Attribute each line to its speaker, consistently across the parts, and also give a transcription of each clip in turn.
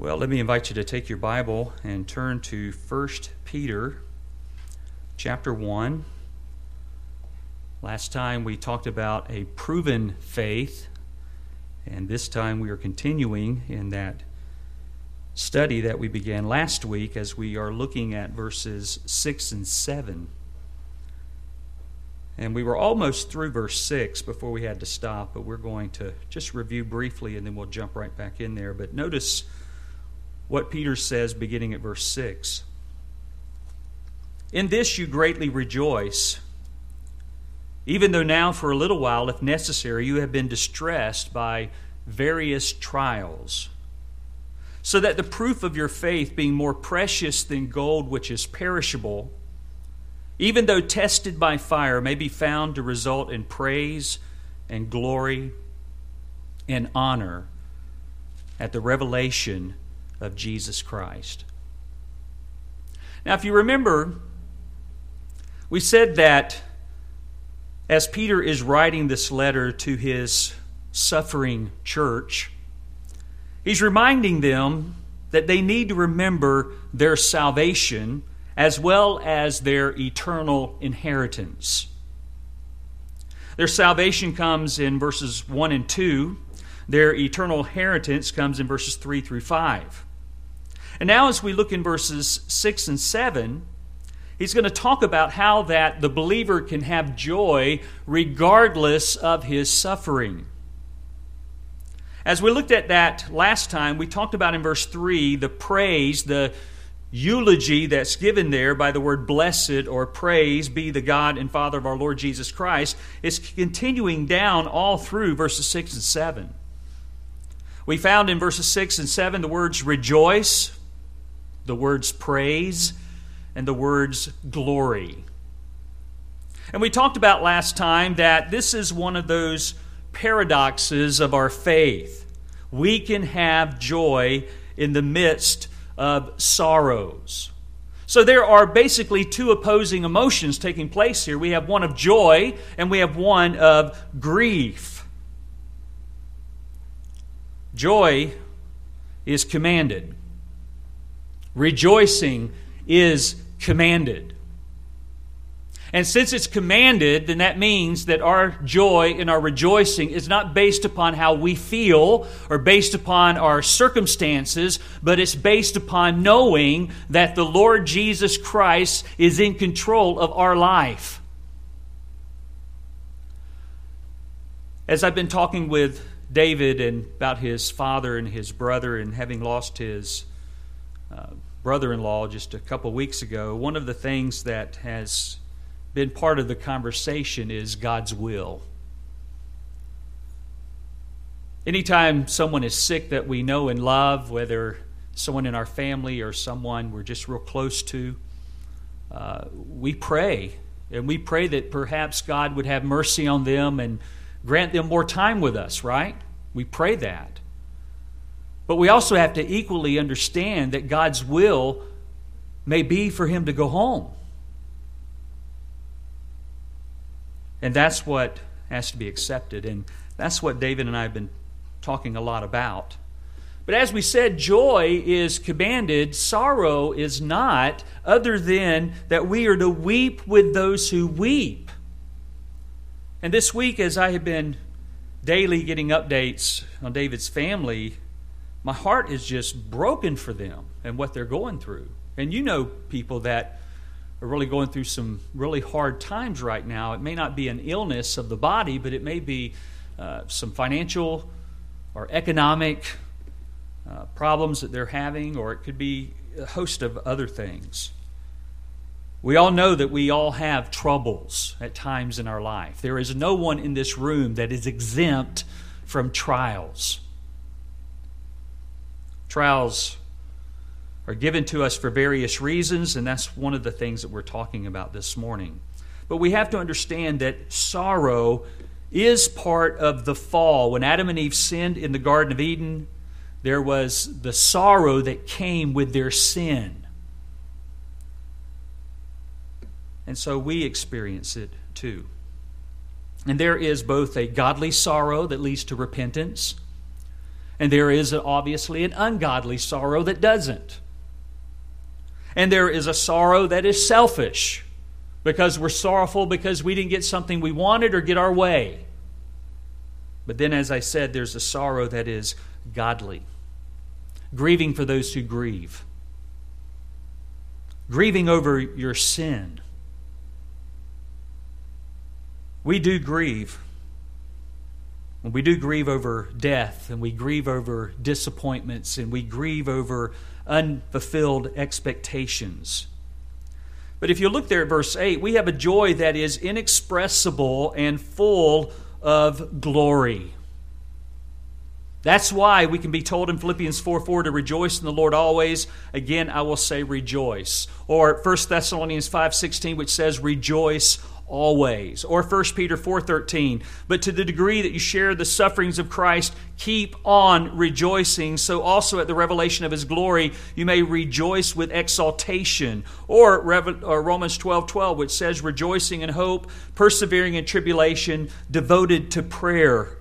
Speaker 1: Well, let me invite you to take your Bible and turn to 1 Peter chapter 1. Last time we talked about a proven faith, and this time we are continuing in that study that we began last week as we are looking at verses 6 and 7. And we were almost through verse 6 before we had to stop, but we're going to just review briefly and then we'll jump right back in there. But notice what Peter says beginning at verse 6. In this you greatly rejoice, even though now for a little while, if necessary, you have been distressed by various trials, so that the proof of your faith, being more precious than gold which is perishable, even though tested by fire, may be found to result in praise and glory and honor at the revelation of Jesus Christ. Now, if you remember, we said that as Peter is writing this letter to his suffering church, he's reminding them that they need to remember their salvation as well as their eternal inheritance. Their salvation comes in verses 1 and 2. Their eternal inheritance comes in verses 3 through 5. And now as we look in verses 6 and 7, he's going to talk about how that the believer can have joy regardless of his suffering. As we looked at that last time, we talked about in verse 3 the praise, the eulogy that's given there by the word blessed or praise be the God and Father of our Lord Jesus Christ. It's continuing down all through verses 6 and 7. We found in verses 6 and 7 the words rejoice, the words praise, and the words glory. And we talked about last time that this is one of those paradoxes of our faith. We can have joy in the midst of sorrows. So there are basically two opposing emotions taking place here. We have one of joy and we have one of grief. Joy is commanded. Rejoicing is commanded. And since it's commanded, then that means that our joy and our rejoicing is not based upon how we feel or based upon our circumstances, but it's based upon knowing that the Lord Jesus Christ is in control of our life. As I've been talking with David and about his father and his brother and having lost his brother-in-law just a couple weeks ago, one of the things that has been part of the conversation is God's will. Anytime someone is sick that we know and love, whether someone in our family or someone we're just real close to, we pray. And we pray that perhaps God would have mercy on them and grant them more time with us, right? We pray that. But we also have to equally understand that God's will may be for him to go home. And that's what has to be accepted. And that's what David and I have been talking a lot about. But as we said, joy is commanded. Sorrow is not, other than that we are to weep with those who weep. And this week, as I have been daily getting updates on David's family, my heart is just broken for them and what they're going through. And you know people that are really going through some really hard times right now. It may not be an illness of the body, but it may be some financial or economic problems that they're having, or it could be a host of other things. We all know that we all have troubles at times in our life. There is no one in this room that is exempt from trials. Trials are given to us for various reasons, and that's one of the things that we're talking about this morning. But we have to understand that sorrow is part of the fall. When Adam and Eve sinned in the Garden of Eden, there was the sorrow that came with their sin. And so we experience it too. And there is both a godly sorrow that leads to repentance, And there is obviously an ungodly sorrow that doesn't. And there is a sorrow that is selfish, because we're sorrowful because we didn't get something we wanted or get our way. But then, as I said, there's a sorrow that is godly. Grieving for those who grieve. Grieving over your sin. We do grieve. We do grieve over death, and we grieve over disappointments, and we grieve over unfulfilled expectations. But if you look there at verse 8, we have a joy that is inexpressible and full of glory. That's why we can be told in Philippians 4:4 to rejoice in the Lord always. Again, I will say rejoice. Or 1 Thessalonians 5:16, which says rejoice always. Or 1 Peter 4:13, but to the degree that you share the sufferings of Christ, keep on rejoicing, so also at the revelation of His glory you may rejoice with exaltation. Or Romans 12:12, which says rejoicing in hope, persevering in tribulation, devoted to prayer.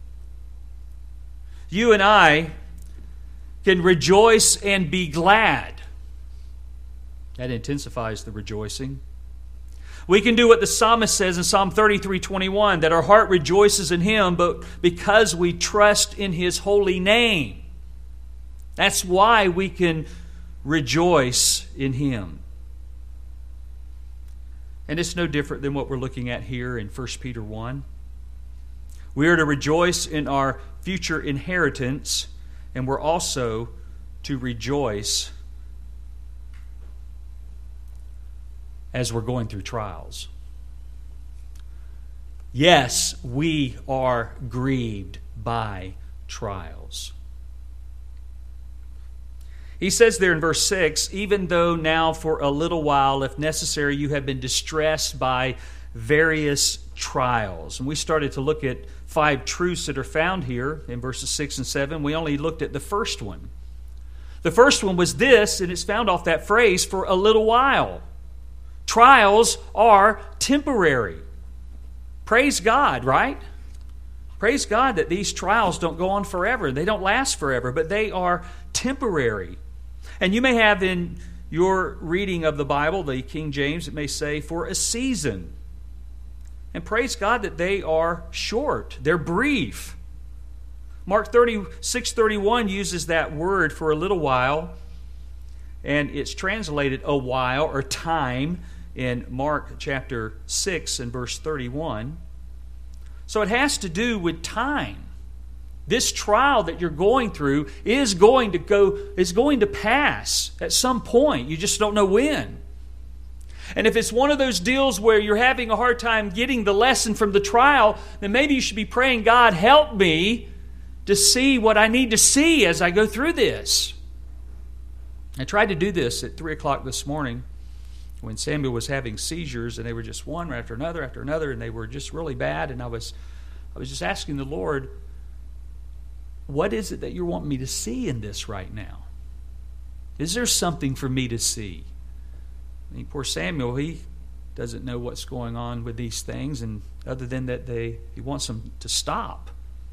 Speaker 1: You and I can rejoice and be glad. That intensifies the rejoicing. We can do what the psalmist says in Psalm 33:21, that our heart rejoices in Him, but because we trust in His holy name. That's why we can rejoice in Him. And it's no different than what we're looking at here in 1 Peter 1. We are to rejoice in our future inheritance, and we're also to rejoice as we're going through trials. Yes, we are grieved by trials. He says there in verse 6, even though now for a little while, if necessary, you have been distressed by various trials. And we started to look at 5 truths that are found here in verses 6 and 7. We only looked at the first one. The first one was this, and it's found off that phrase, for a little while. Trials are temporary. Praise God, right? Praise God that these trials don't go on forever. They don't last forever, but they are temporary. And you may have in your reading of the Bible, the King James, it may say, for a season. And praise God that they are short. They're brief. Mark 6:31 uses that word for a little while, and it's translated a while or time in Mark chapter 6 and verse 31. So it has to do with time. This trial that you're going through is going to pass at some point. You just don't know when. And if it's one of those deals where you're having a hard time getting the lesson from the trial, then maybe you should be praying, God, help me to see what I need to see as I go through this. I tried to do this at 3 o'clock this morning when Samuel was having seizures, and they were just one after another, and they were just really bad. And I was just asking the Lord, what is it that you're wanting me to see in this right now? Is there something for me to see? I mean, poor Samuel, he doesn't know what's going on with these things, and other than that he wants them to stop.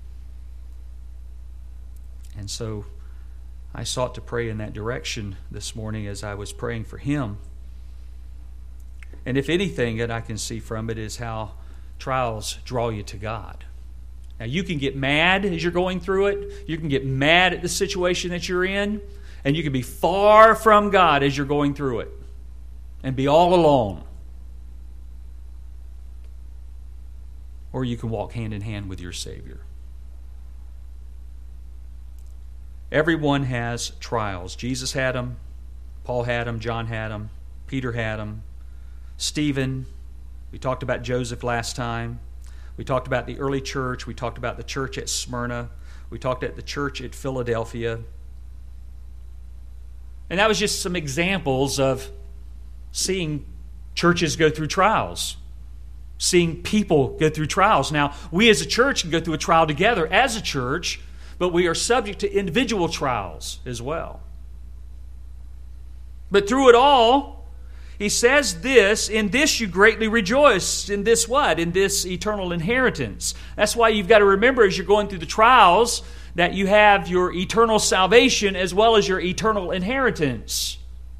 Speaker 1: And so I sought to pray in that direction this morning as I was praying for him. And if anything that I can see from it is how trials draw you to God. Now, you can get mad as you're going through it. You can get mad at the situation that you're in. And you can be far from God as you're going through it. And be all alone. Or you can walk hand in hand with your Savior. Everyone has trials. Jesus had them. Paul had them. John had them. Peter had them. Stephen. We talked about Joseph last time. We talked about the early church. We talked about the church at Smyrna. We talked at the church at Philadelphia. And that was just some examples of seeing churches go through trials. Seeing people go through trials. Now, we as a church can go through a trial together as a church, but we are subject to individual trials as well. But through it all, he says this, in this you greatly rejoice. In this what? In this eternal inheritance. That's why you've got to remember as you're going through the trials that you have your eternal salvation as well as your eternal inheritance.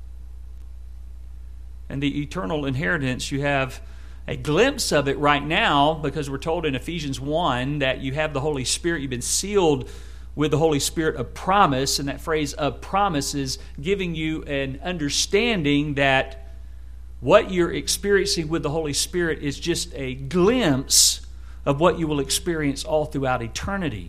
Speaker 1: And the eternal inheritance, you have a glimpse of it right now, because we're told in Ephesians 1 that you have the Holy Spirit. You've been sealed with the Holy Spirit of promise, and that phrase of promise is giving you an understanding that what you're experiencing with the Holy Spirit is just a glimpse of what you will experience all throughout eternity.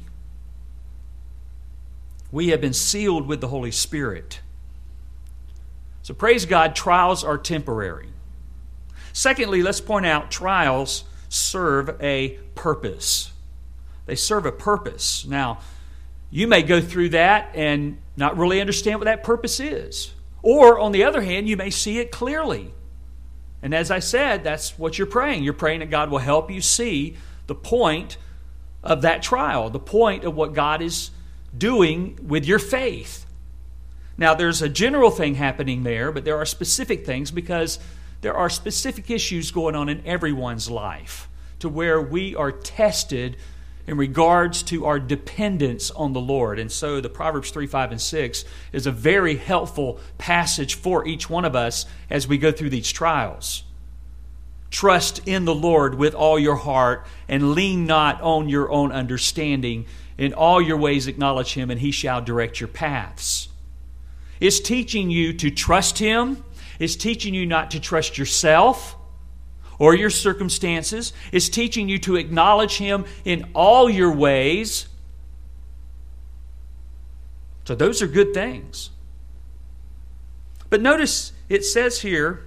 Speaker 1: We have been sealed with the Holy Spirit. So praise God, trials are temporary. Secondly, let's point out trials serve a purpose. They serve a purpose. Now, you may go through that and not really understand what that purpose is. Or, on the other hand, you may see it clearly. And as I said, that's what you're praying. You're praying that God will help you see the point of that trial, the point of what God is doing with your faith. Now, there's a general thing happening there, but there are specific things, because there are specific issues going on in everyone's life to where we are tested in regards to our dependence on the Lord. And so the Proverbs 3, 5, and 6 is a very helpful passage for each one of us as we go through these trials. Trust in the Lord with all your heart, and lean not on your own understanding. In all your ways acknowledge Him, and He shall direct your paths. It's teaching you to trust Him. It's teaching you not to trust yourself or your circumstances. It's teaching you to acknowledge Him in all your ways. So those are good things. But notice it says here,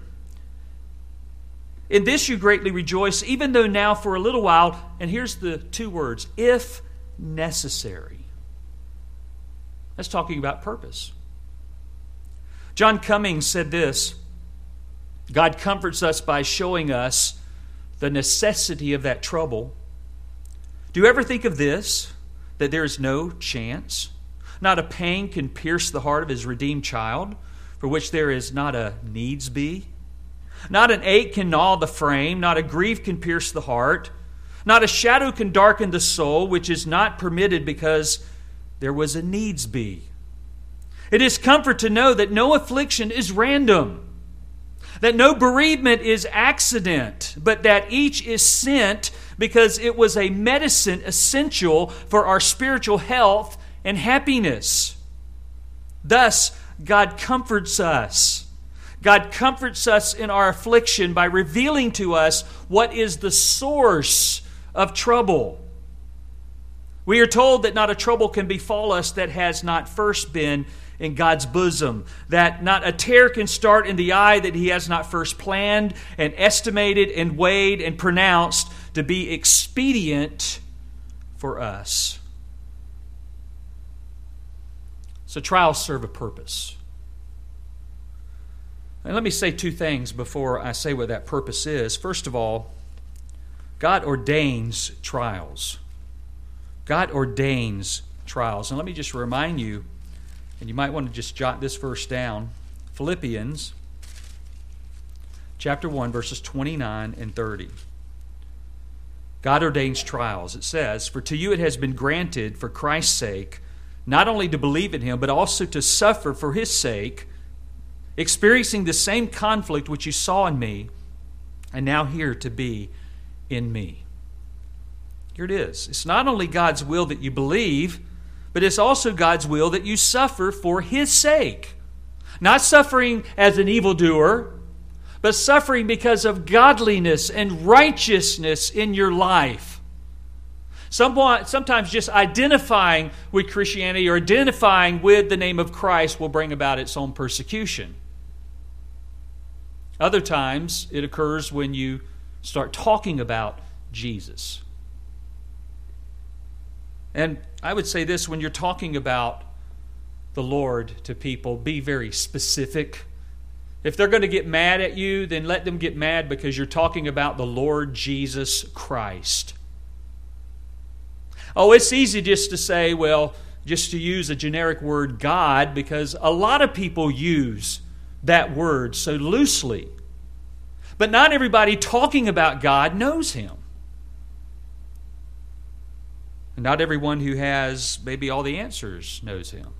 Speaker 1: in this you greatly rejoice, even though now for a little while, and here's the two words, if necessary. That's talking about purpose. John Cummings said this: God comforts us by showing us the necessity of that trouble. Do you ever think of this, that there is no chance? Not a pang can pierce the heart of His redeemed child, for which there is not a needs be. Not an ache can gnaw the frame, not a grief can pierce the heart. Not a shadow can darken the soul, which is not permitted because there was a needs be. It is comfort to know that no affliction is random, that no bereavement is accident, but that each is sent because it was a medicine essential for our spiritual health and happiness. Thus, God comforts us. God comforts us in our affliction by revealing to us what is the source of trouble. We are told that not a trouble can befall us that has not first been in God's bosom, that not a tear can start in the eye that He has not first planned and estimated and weighed and pronounced to be expedient for us. So trials serve a purpose. And let me say two things before I say what that purpose is. First of all, God ordains trials. God ordains trials. And let me just remind you, and you might want to just jot this verse down. Philippians chapter 1, verses 29 and 30. God ordains trials. It says, "For to you it has been granted for Christ's sake, not only to believe in Him, but also to suffer for His sake, experiencing the same conflict which you saw in me, and now here to be in me." Here it is. It's not only God's will that you believe, but it's also God's will that you suffer for His sake. Not suffering as an evildoer, but suffering because of godliness and righteousness in your life. Sometimes just identifying with Christianity or identifying with the name of Christ will bring about its own persecution. Other times it occurs when you start talking about Jesus. And I would say this, when you're talking about the Lord to people, be very specific. If they're going to get mad at you, then let them get mad because you're talking about the Lord Jesus Christ. Oh, it's easy just to say, well, just to use a generic word, God, because a lot of people use that word so loosely. But not everybody talking about God knows Him. And not everyone who has maybe all the answers knows Him.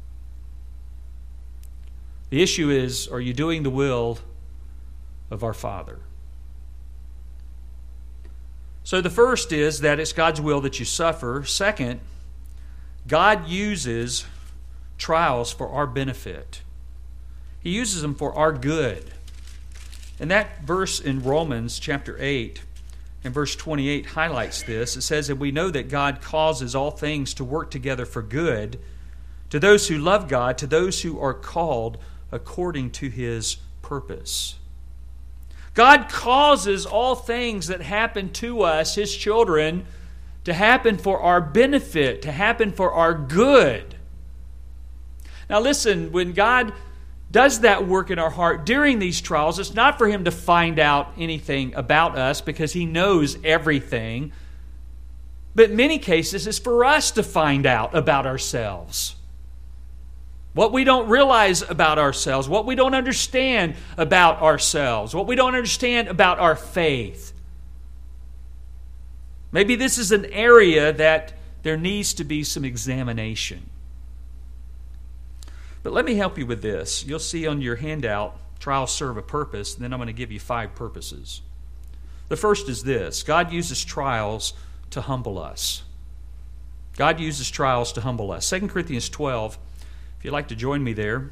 Speaker 1: The issue is, are you doing the will of our Father? So the first is that it's God's will that you suffer. Second, God uses trials for our benefit. He uses them for our good. And that verse in Romans chapter 8 and verse 28 highlights this. It says that we know that God causes all things to work together for good to those who love God, to those who are called according to His purpose. God causes all things that happen to us, His children, to happen for our benefit, to happen for our good. Now listen, when God does that work in our heart during these trials, it's not for Him to find out anything about us because He knows everything. But in many cases, it's for us to find out about ourselves. What we don't realize about ourselves, what we don't understand about ourselves, what we don't understand about our faith. Maybe this is an area that there needs to be some examination. But let me help you with this. You'll see on your handout, trials serve a purpose, and then I'm going to give you 5 purposes. The first is this: God uses trials to humble us. God uses trials to humble us. 2 Corinthians 12, if you'd like to join me there.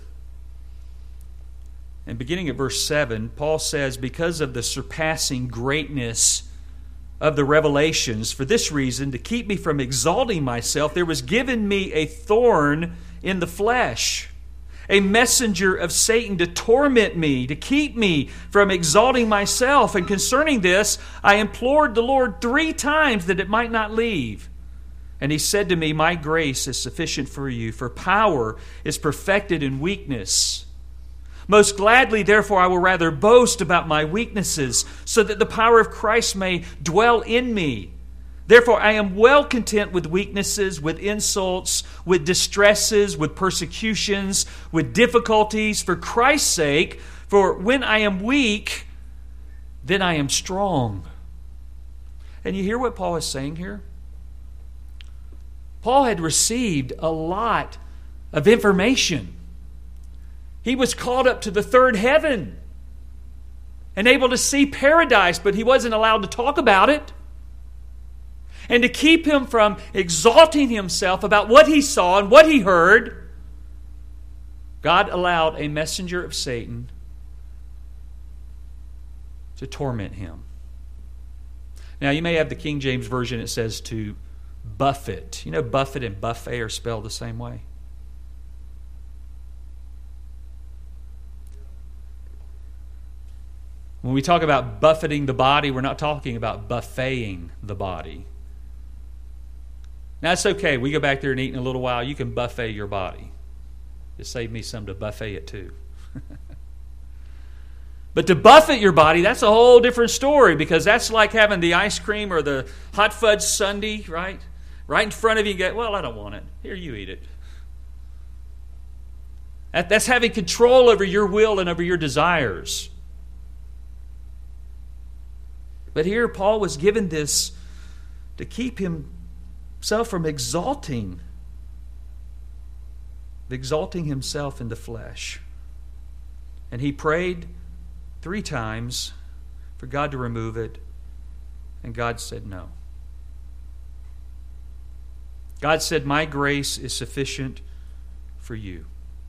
Speaker 1: And beginning at verse 7, Paul says, because of the surpassing greatness of the revelations, for this reason, to keep me from exalting myself, there was given me a thorn in the flesh, a messenger of Satan to torment me, to keep me from exalting myself. And concerning this, I implored the Lord 3 times that it might not leave. And He said to me, my grace is sufficient for you, for power is perfected in weakness. Most gladly, therefore, I will rather boast about my weaknesses, so that the power of Christ may dwell in me. Therefore, I am well content with weaknesses, with insults, with distresses, with persecutions, with difficulties, for Christ's sake. For when I am weak, then I am strong. And you hear what Paul is saying here? Paul had received a lot of information. He was called up to the 3rd heaven and able to see paradise, but he wasn't allowed to talk about it. And to keep him from exalting himself about what he saw and what he heard, God allowed a messenger of Satan to torment him. Now, you may have the King James Version, it says to buffet. You know, buffet and buffet are spelled the same way. When we talk about buffeting the body, we're not talking about buffeting the body. Now, it's okay. We go back there and eat in a little while. You can buffet your body. Just save me some to buffet it too. But to buffet your body, that's a whole different story, because that's like having the ice cream or the hot fudge sundae, right? Right in front of you and go, well, I don't want it. Here, you eat it. That's having control over your will and over your desires. But here Paul was given this to keep himself from exalting himself in the flesh. And he prayed 3 times for God to remove it, and God said no. God said, my grace is sufficient for you.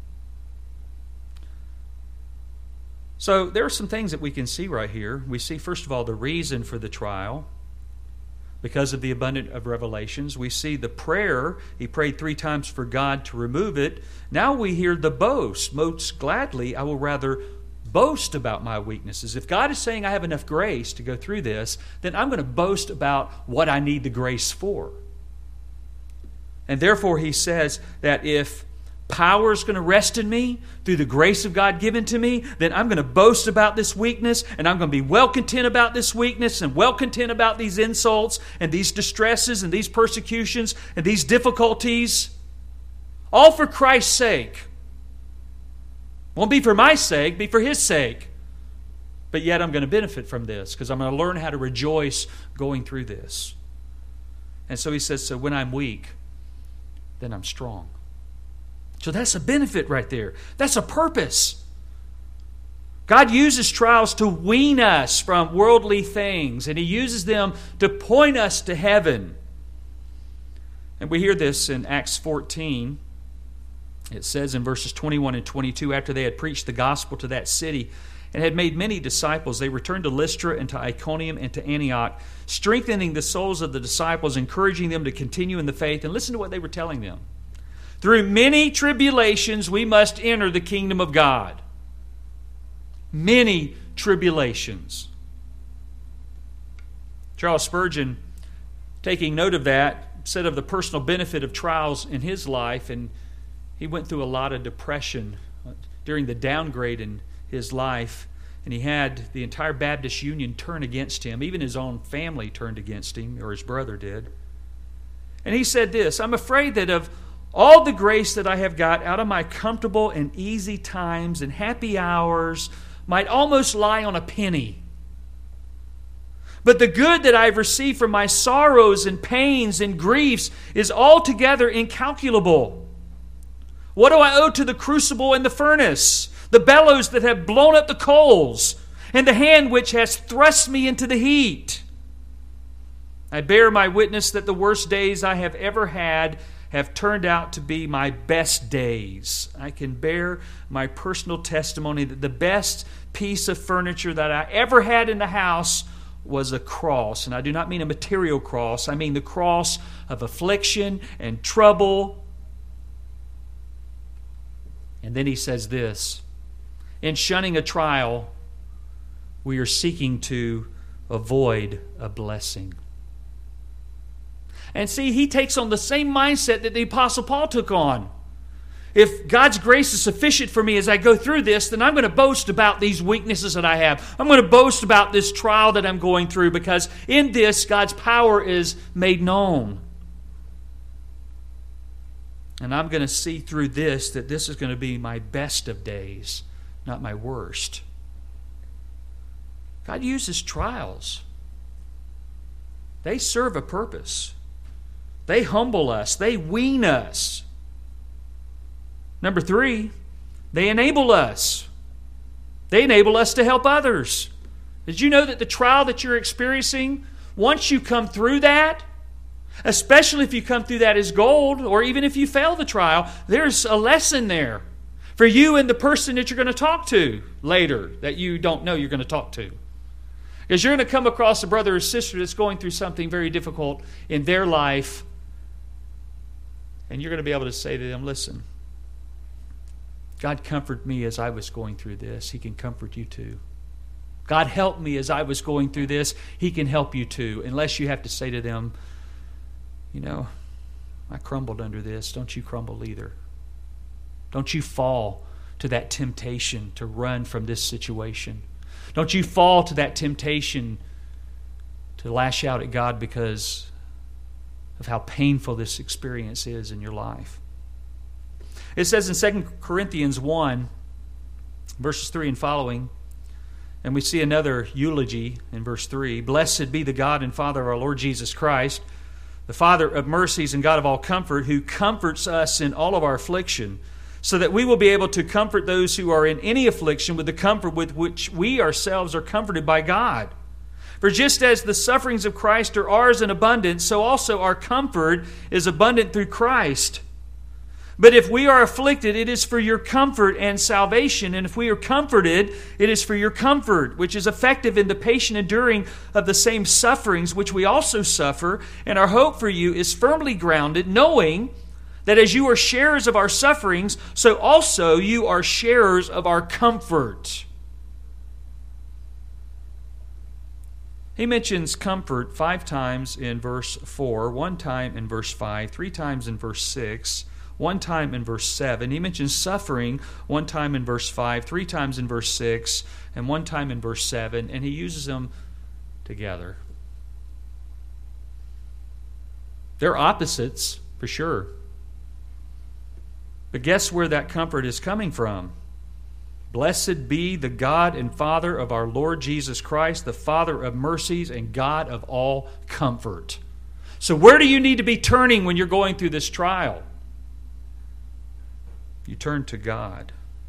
Speaker 1: So there are some things that we can see right here. We see, first of all, the reason for the trial because of the abundance of revelations. We see the prayer. He prayed 3 times for God to remove it. Now we hear the boast. Most gladly, I will rather boast about my weaknesses. If God is saying I have enough grace to go through this, then I'm going to boast about what I need the grace for. And therefore he says that if power is going to rest in me through the grace of God given to me, then I'm going to boast about this weakness, and I'm going to be well content about this weakness and well content about these insults and these distresses and these persecutions and these difficulties, all for Christ's sake. Won't be for my sake, be for His sake. But yet I'm going to benefit from this because I'm going to learn how to rejoice going through this. And so he says, so when I'm weak, then I'm strong. So that's a benefit right there. That's a purpose. God uses trials to wean us from worldly things, and He uses them to point us to heaven. And we hear this in Acts 14. It says in verses 21 and 22, after they had preached the gospel to that city and had made many disciples, they returned to Lystra and to Iconium and to Antioch, strengthening the souls of the disciples, encouraging them to continue in the faith. And listen to what they were telling them. Through many tribulations we must enter the kingdom of God. Many tribulations. Charles Spurgeon, taking note of that, said of the personal benefit of trials in his life, and he went through a lot of depression during the downgrade in his life, and he had the entire Baptist Union turn against him. Even his own family turned against him, or his brother did. And he said this, I'm afraid that of all the grace that I have got out of my comfortable and easy times and happy hours might almost lie on a penny. But the good that I've received from my sorrows and pains and griefs is altogether incalculable. What do I owe to the crucible and the furnace, the bellows that have blown up the coals, and the hand which has thrust me into the heat? I bear my witness that the worst days I have ever had have turned out to be my best days. I can bear my personal testimony that the best piece of furniture that I ever had in the house was a cross. And I do not mean a material cross. I mean the cross of affliction and trouble. And then he says this, in shunning a trial, we are seeking to avoid a blessing. And see, he takes on the same mindset that the Apostle Paul took on. If God's grace is sufficient for me as I go through this, then I'm going to boast about these weaknesses that I have. I'm going to boast about this trial that I'm going through, because in this, God's power is made known. And I'm going to see through this that this is going to be my best of days, not my worst. God uses trials. They serve a purpose. They humble us. They wean us. Number 3, they enable us. They enable us to help others. Did you know that the trial that you're experiencing, once you come through that, especially if you come through that as gold, or even if you fail the trial, there's a lesson there for you and the person that you're going to talk to later that you don't know you're going to talk to. Because you're going to come across a brother or sister that's going through something very difficult in their life, and you're going to be able to say to them, listen, God comforted me as I was going through this. He can comfort you too. God helped me as I was going through this. He can help you too. Unless you have to say to them, you know, I crumbled under this. Don't you crumble either. Don't you fall to that temptation to run from this situation. Don't you fall to that temptation to lash out at God because of how painful this experience is in your life. It says in 2 Corinthians 1, verses 3 and following, and we see another eulogy in verse 3, Blessed be the God and Father of our Lord Jesus Christ, the Father of mercies and God of all comfort, who comforts us in all of our affliction, so that we will be able to comfort those who are in any affliction with the comfort with which we ourselves are comforted by God. For just as the sufferings of Christ are ours in abundance, so also our comfort is abundant through Christ. But if we are afflicted, it is for your comfort and salvation. And if we are comforted, it is for your comfort, which is effective in the patient enduring of the same sufferings which we also suffer. And our hope for you is firmly grounded, knowing that as you are sharers of our sufferings, so also you are sharers of our comfort. He mentions comfort 5 times in verse 4, 1 time in verse 5, 3 times in verse 6, 1 time in verse 7. He mentions suffering 1 time in verse 5, 3 times in verse 6, and 1 time in verse 7, and he uses them together. They're opposites, for sure. But guess where that comfort is coming from? Blessed be the God and Father of our Lord Jesus Christ, the Father of mercies and God of all comfort. So where do you need to be turning when you're going through this trial? You turn to God.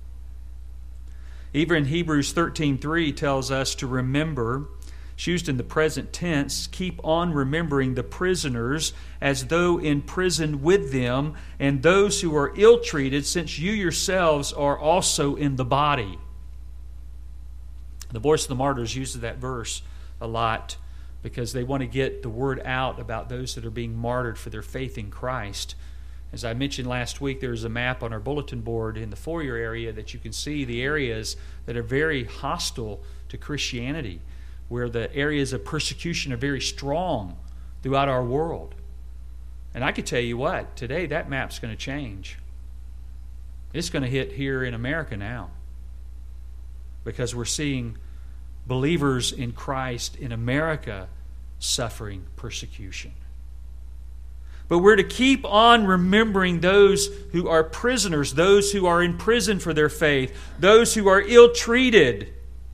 Speaker 1: Even Hebrews 13:3 tells us to remember, it's used in the present tense, keep on remembering the prisoners as though in prison with them, and those who are ill-treated, since you yourselves are also in the body. The Voice of the Martyrs uses that verse a lot because they want to get the word out about those that are being martyred for their faith in Christ. As I mentioned last week, there's a map on our bulletin board in the foyer area that you can see the areas that are very hostile to Christianity, where the areas of persecution are very strong throughout our world. And I could tell you what, today that map's going to change. It's going to hit here in America now, because we're seeing believers in Christ in America suffering persecution. But we're to keep on remembering those who are prisoners, those who are in prison for their faith, those who are ill-treated.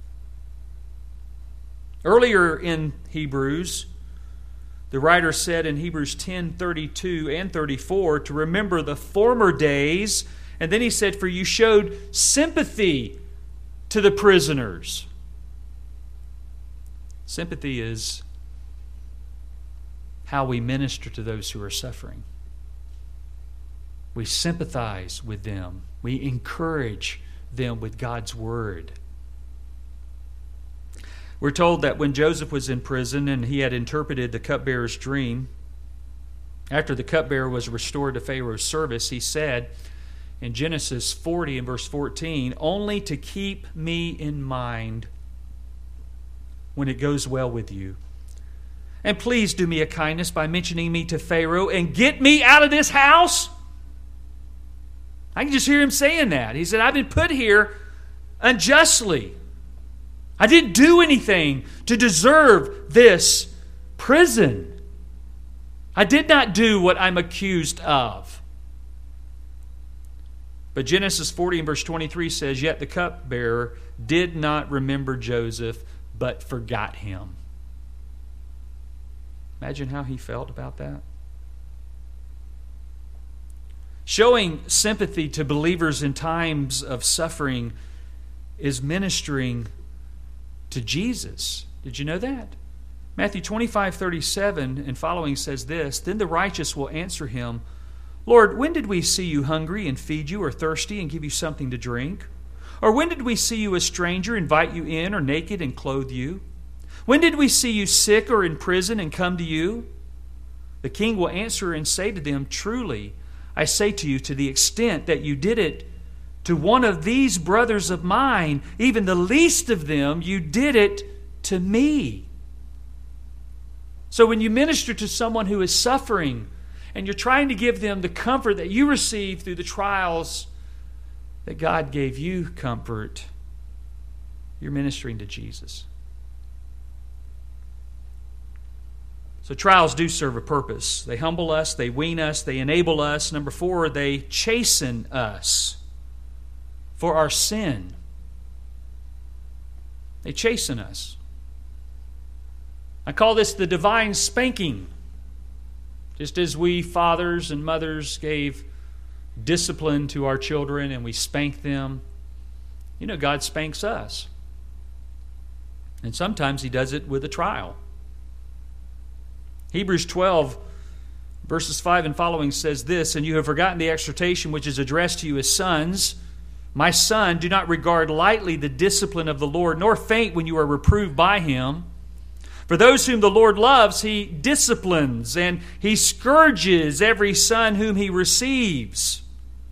Speaker 1: Earlier in Hebrews, the writer said in Hebrews 10:32 and 34 to remember the former days, and then he said, for you showed sympathy to the prisoners. Sympathy is how we minister to those who are suffering. We sympathize with them. We encourage them with God's Word. We're told that when Joseph was in prison and he had interpreted the cupbearer's dream, after the cupbearer was restored to Pharaoh's service, he said in Genesis 40 and verse 14, only to keep me in mind when it goes well with you. And please do me a kindness by mentioning me to Pharaoh and get me out of this house. I can just hear him saying that. He said, I've been put here unjustly. I didn't do anything to deserve this prison. I did not do what I'm accused of. But Genesis 40 and verse 23 says, yet the cupbearer did not remember Joseph, but forgot him. Imagine how he felt about that. Showing sympathy to believers in times of suffering is ministering to Jesus. Did you know that? Matthew 25:37 and following says this, then the righteous will answer him, Lord, when did we see you hungry and feed you, or thirsty and give you something to drink? Or when did we see you a stranger, invite you in, or naked and clothe you? When did we see you sick or in prison and come to you? The king will answer and say to them, truly, I say to you, to the extent that you did it to one of these brothers of mine, even the least of them, you did it to me. So when you minister to someone who is suffering and you're trying to give them the comfort that you receive through the trials that God gave you comfort, you're ministering to Jesus. So trials do serve a purpose. They humble us, they wean us, they enable us. Number 4, they chasten us for our sin. They chasten us. I call this the divine spanking. Just as we fathers and mothers gave discipline to our children and we spanked them, you know, God spanks us. And sometimes He does it with a trial. Hebrews 12, verses 5 and following says this, and you have forgotten the exhortation which is addressed to you as sons. My son, do not regard lightly the discipline of the Lord, nor faint when you are reproved by Him. For those whom the Lord loves, He disciplines, and He scourges every son whom He receives.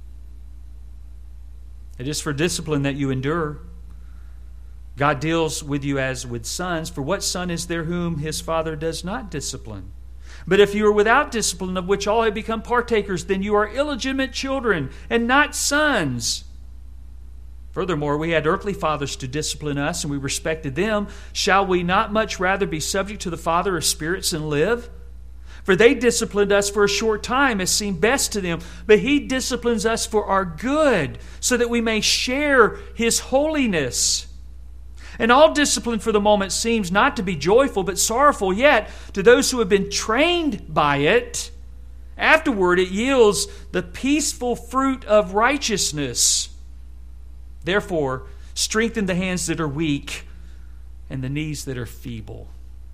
Speaker 1: It is for discipline that you endure. God deals with you as with sons. For what son is there whom his father does not discipline? But if you are without discipline, of which all have become partakers, then you are illegitimate children and not sons. Furthermore, we had earthly fathers to discipline us, and we respected them. Shall we not much rather be subject to the Father of spirits and live? For they disciplined us for a short time as seemed best to them, but He disciplines us for our good, so that we may share His holiness. And all discipline for the moment seems not to be joyful but sorrowful, yet to those who have been trained by it, afterward it yields the peaceful fruit of righteousness. Therefore, strengthen the hands that are weak and the knees that are feeble.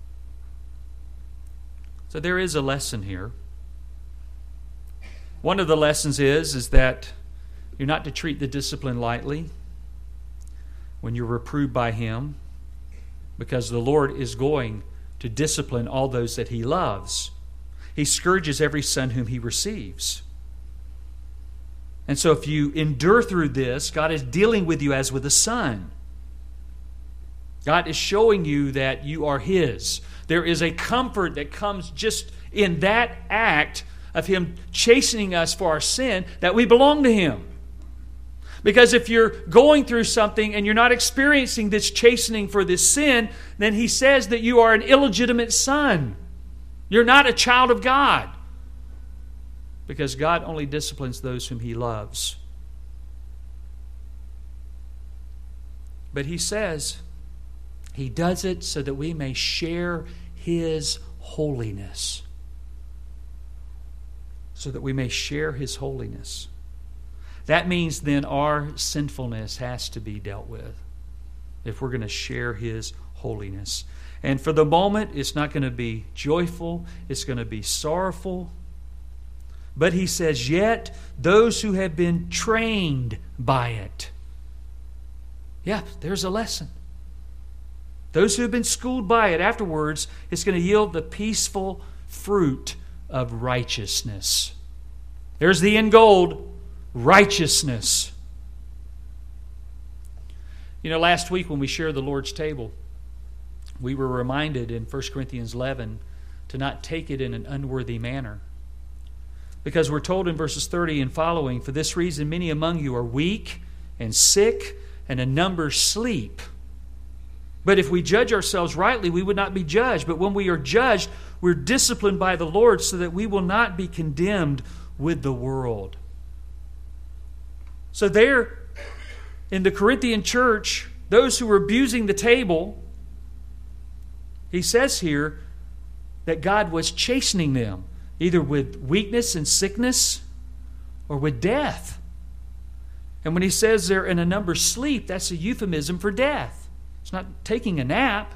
Speaker 1: So there is a lesson here. One of the lessons is that you're not to treat the discipline lightly when you're reproved by Him, because the Lord is going to discipline all those that He loves. He scourges every son whom He receives. And so if you endure through this, God is dealing with you as with a son. God is showing you that you are His. There is a comfort that comes just in that act of Him chastening us for our sin, that we belong to Him. Because if you're going through something and you're not experiencing this chastening for this sin, then He says that you are an illegitimate son. You're not a child of God. Because God only disciplines those whom He loves. But He says He does it so that we may share His holiness. So that we may share His holiness. That means then our sinfulness has to be dealt with if we're going to share His holiness. And for the moment, it's not going to be joyful. It's going to be sorrowful. But He says, yet those who have been trained by it. Yeah, there's a lesson. Those who have been schooled by it, afterwards, it's going to yield the peaceful fruit of righteousness. There's the end goal. Righteousness. You know, last week when we shared the Lord's table, we were reminded in 1 Corinthians 11 to not take it in an unworthy manner. Because we're told in verses 30 and following, for this reason many among you are weak and sick, and a number sleep. But if we judge ourselves rightly, we would not be judged. But when we are judged, we're disciplined by the Lord so that we will not be condemned with the world. So there, in the Corinthian church, those who were abusing the table, he says here that God was chastening them, either with weakness and sickness or with death. And when he says they're in a number sleep, that's a euphemism for death. It's not taking a nap.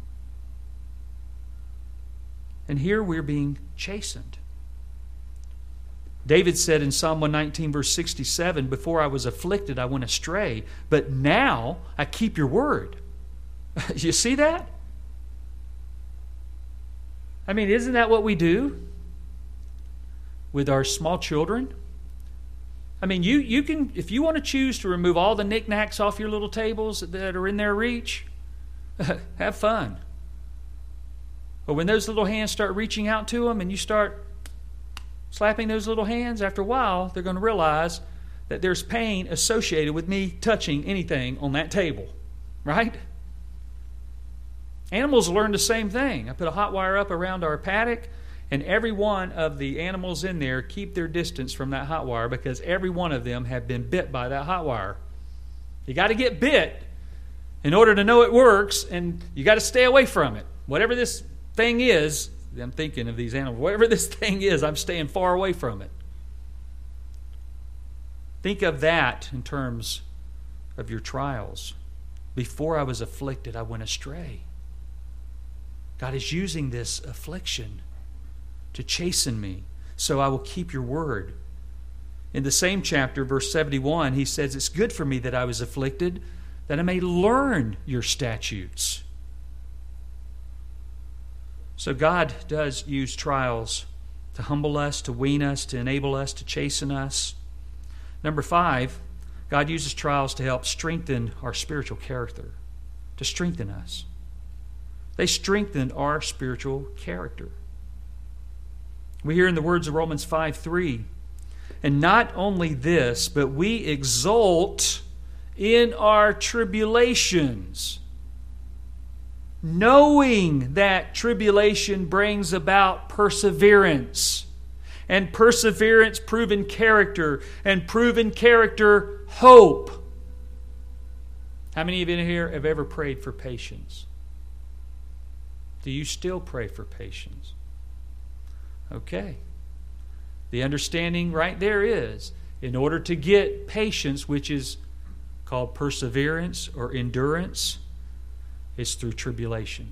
Speaker 1: And here we're being chastened. David said in Psalm 119, verse 67, before I was afflicted, I went astray, but now I keep your word. You see that? I mean, isn't that what we do with our small children? I mean, you can, if you want to choose to remove all the knickknacks off your little tables that are in their reach, have fun. But when those little hands start reaching out to them and you start slapping those little hands, after a while, they're going to realize that there's pain associated with me touching anything on that table. Right? Animals learn the same thing. I put a hot wire up around our paddock, and every one of the animals in there keep their distance from that hot wire because every one of them have been bit by that hot wire. You got to get bit in order to know it works, and you got to stay away from it. Whatever this thing is, I'm thinking of these animals. Whatever this thing is, I'm staying far away from it. Think of that in terms of your trials. Before I was afflicted, I went astray. God is using this affliction to chasten me, so I will keep your word. In the same chapter, verse 71, he says, it's good for me that I was afflicted, that I may learn your statutes. So God does use trials to humble us, to wean us, to enable us, to chasten us. Number 5, God uses trials to help strengthen our spiritual character, to strengthen us. They strengthen our spiritual character. We hear in the words of Romans 5:3, and not only this, but we exult in our tribulations, knowing that tribulation brings about perseverance, and perseverance proven character, and proven character hope. How many of you in here have ever prayed for patience? Do you still pray for patience? Okay. The understanding right there is, in order to get patience, which is called perseverance or endurance, is through tribulation.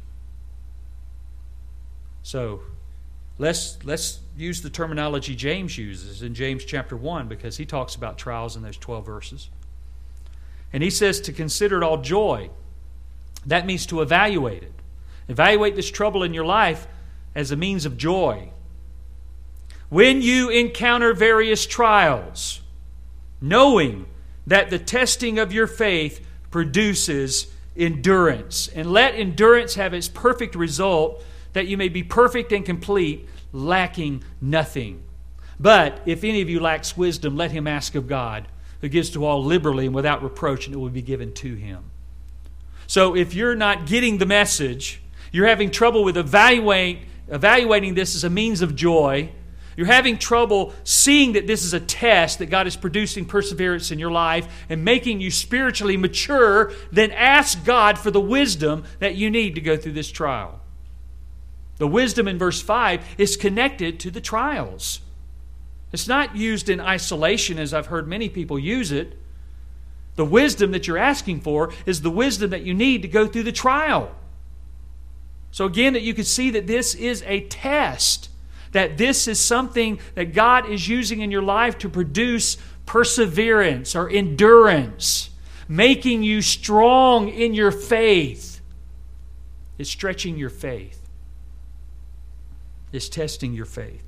Speaker 1: So, let's use the terminology James uses in James chapter 1, because he talks about trials in those 12 verses. And he says to consider it all joy. That means to evaluate it. Evaluate this trouble in your life as a means of joy. When you encounter various trials, knowing that the testing of your faith produces endurance. And let endurance have its perfect result, that you may be perfect and complete, lacking nothing. But if any of you lacks wisdom, let him ask of God, who gives to all liberally and without reproach, and it will be given to him. So if you're not getting the message, you're having trouble with evaluating this as a means of joy, you're having trouble seeing that this is a test, that God is producing perseverance in your life and making you spiritually mature, then ask God for the wisdom that you need to go through this trial. The wisdom in verse 5 is connected to the trials. It's not used in isolation as I've heard many people use it. The wisdom that you're asking for is the wisdom that you need to go through the trial. So again, that you can see that this is a test, that this is something that God is using in your life to produce perseverance or endurance, making you strong in your faith. It's stretching your faith. It's testing your faith.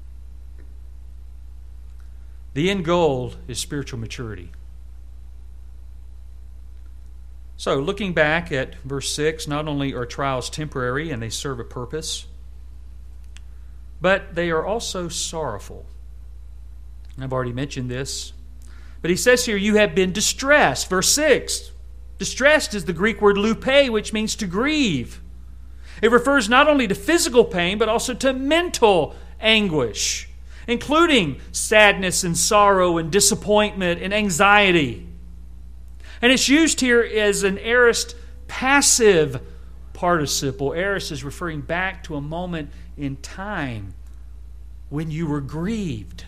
Speaker 1: The end goal is spiritual maturity. So, looking back at verse 6, not only are trials temporary and they serve a purpose, but they are also sorrowful. I've already mentioned this. But he says here, you have been distressed. Verse 6. Distressed is the Greek word lupe, which means to grieve. It refers not only to physical pain, but also to mental anguish, including sadness and sorrow and disappointment and anxiety. And it's used here as an aorist passive participle. Aorist is referring back to a moment in time when you were grieved.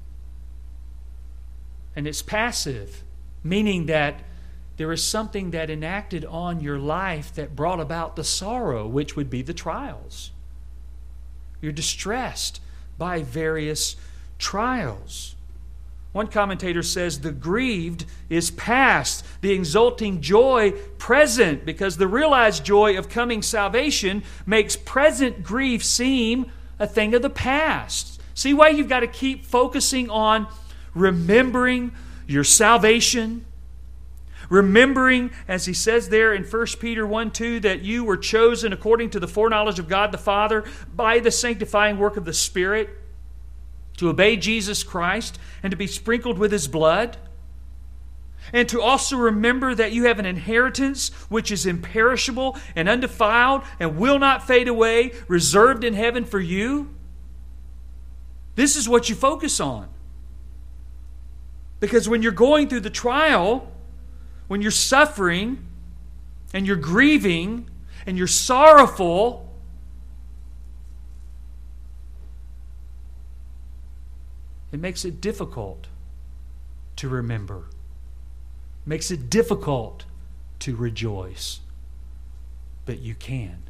Speaker 1: And it's passive, meaning that there is something that enacted on your life that brought about the sorrow, which would be the trials. You're distressed by various trials. One commentator says the grieved is past, the exulting joy present, because the realized joy of coming salvation makes present grief seem a thing of the past. See why you've got to keep focusing on remembering your salvation, remembering, as he says there in 1 Peter 1:2, that you were chosen according to the foreknowledge of God the Father by the sanctifying work of the Spirit, to obey Jesus Christ and to be sprinkled with His blood. And to also remember that you have an inheritance which is imperishable and undefiled and will not fade away, reserved in heaven for you. This is what you focus on. Because when you're going through the trial, when you're suffering and you're grieving and you're sorrowful, it makes it difficult to remember. It makes it difficult to rejoice. But you can.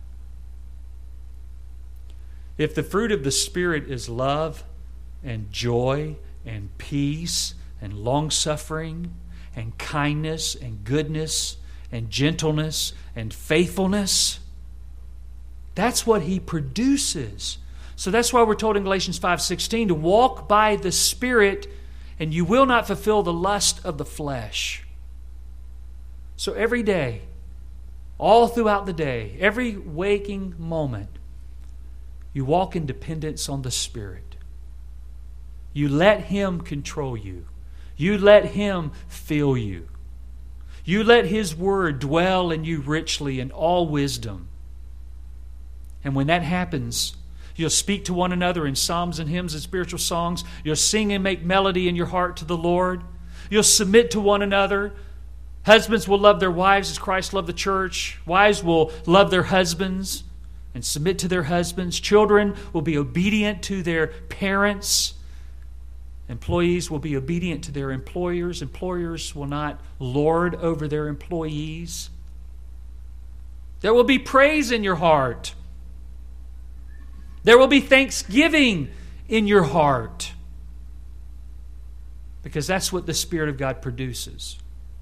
Speaker 1: If the fruit of the Spirit is love and joy and peace and long-suffering and kindness and goodness and gentleness and faithfulness, that's what He produces. So that's why we're told in Galatians 5:16 to walk by the Spirit, and you will not fulfill the lust of the flesh. So every day, all throughout the day, every waking moment, you walk in dependence on the Spirit. You let Him control you. You let Him fill you. You let His Word dwell in you richly in all wisdom. And when that happens, you'll speak to one another in psalms and hymns and spiritual songs. You'll sing and make melody in your heart to the Lord. You'll submit to one another Husbands will love their wives as Christ loved the church. Wives will love their husbands and submit to their husbands. Children will be obedient to their parents. Employees will be obedient to their employers. Employers will not lord over their employees. There will be praise in your heart. There will be thanksgiving in your heart. Because that's what the Spirit of God produces.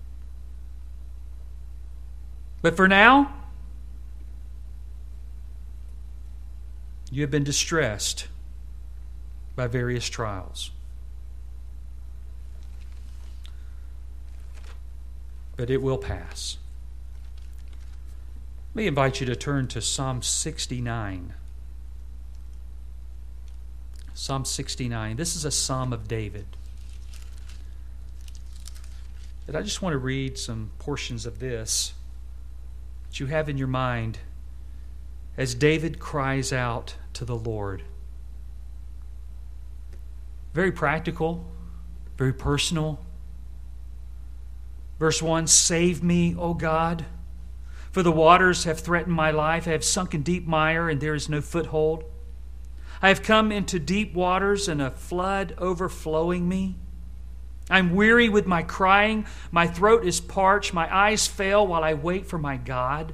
Speaker 1: But for now, you have been distressed by various trials. But it will pass. Let me invite you to turn to Psalm 69. Psalm 69. This is a psalm of David. But I just want to read some portions of this that you have in your mind as David cries out to the Lord. Very practical, very personal. Verse 1, "Save me, O God, for the waters have threatened my life. I have sunk in deep mire, and there is no foothold. I have come into deep waters, and a flood overflowing me. I'm weary with my crying. My throat is parched. My eyes fail while I wait for my God.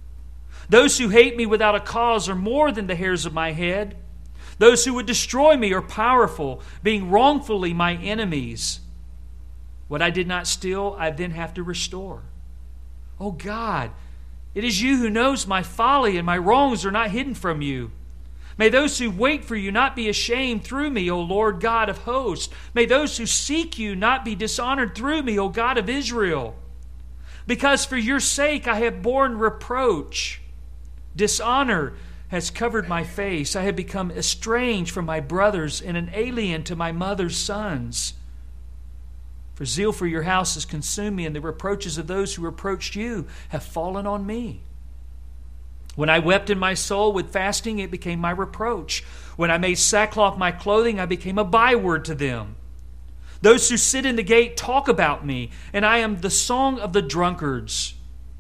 Speaker 1: Those who hate me without a cause are more than the hairs of my head. Those who would destroy me are powerful, being wrongfully my enemies. What I did not steal, I then have to restore. Oh God, it is you who knows my folly, and my wrongs are not hidden from you. May those who wait for you not be ashamed through me, O Lord God of hosts. May those who seek you not be dishonored through me, O God of Israel. Because for your sake I have borne reproach. Dishonor has covered my face. I have become estranged from my brothers and an alien to my mother's sons. For zeal for your house has consumed me, and the reproaches of those who reproached you have fallen on me. When I wept in my soul with fasting, it became my reproach. When I made sackcloth my clothing, I became a byword to them. Those who sit in the gate talk about me, and I am the song of the drunkards.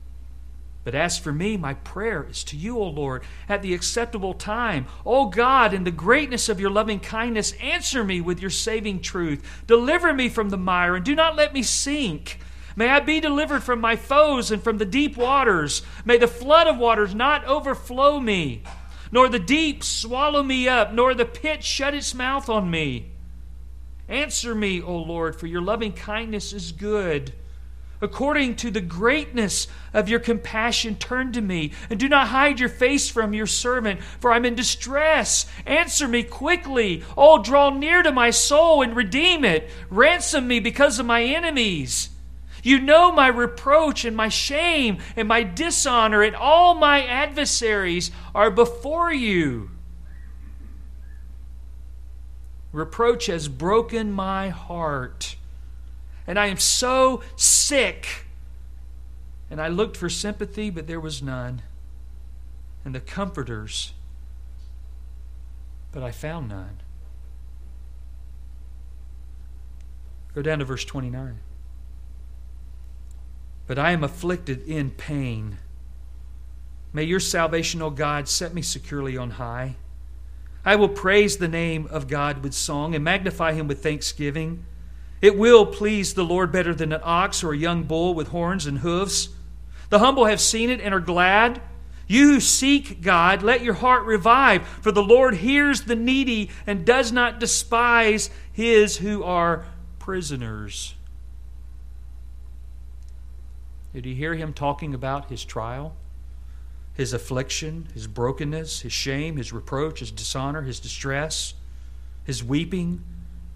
Speaker 1: But as for me, my prayer is to you, O Lord, at the acceptable time. O God, in the greatness of your loving kindness, answer me with your saving truth. Deliver me from the mire, and do not let me sink. May I be delivered from my foes and from the deep waters. May the flood of waters not overflow me, nor the deep swallow me up, nor the pit shut its mouth on me. Answer me, O Lord, for your loving kindness is good. According to the greatness of your compassion, turn to me, and do not hide your face from your servant, for I'm in distress. Answer me quickly. Oh, draw near to my soul and redeem it. Ransom me because of my enemies. You know my reproach and my shame and my dishonor, and all my adversaries are before you. Reproach has broken my heart, and I am so sick. And I looked for sympathy, but there was none, and the comforters, but I found none. Go down to verse 29. But I am afflicted in pain. May your salvation, O God, set me securely on high. I will praise the name of God with song and magnify him with thanksgiving. It will please the Lord better than an ox or a young bull with horns and hoofs. The humble have seen it and are glad. You who seek God, let your heart revive, for the Lord hears the needy and does not despise his who are prisoners. Did you hear him talking about his trial, his affliction, his brokenness, his shame, his reproach, his dishonor, his distress, his weeping?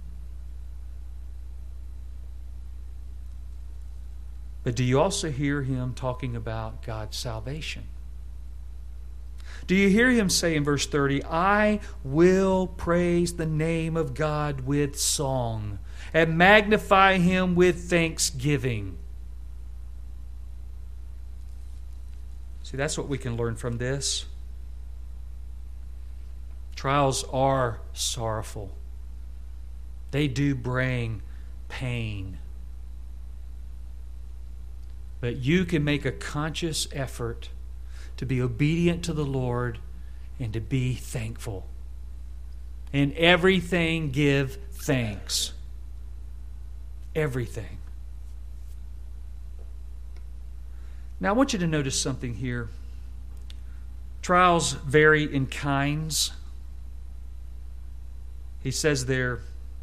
Speaker 1: But do you also hear him talking about God's salvation? Do you hear him say in verse 30, I will praise the name of God with song and magnify him with thanksgiving? See, that's what we can learn from this. Trials are sorrowful. They do bring pain. But you can make a conscious effort to be obedient to the Lord and to be thankful. In everything, give thanks. Everything. Now, I want you to notice something here. Trials vary in kinds. He says there,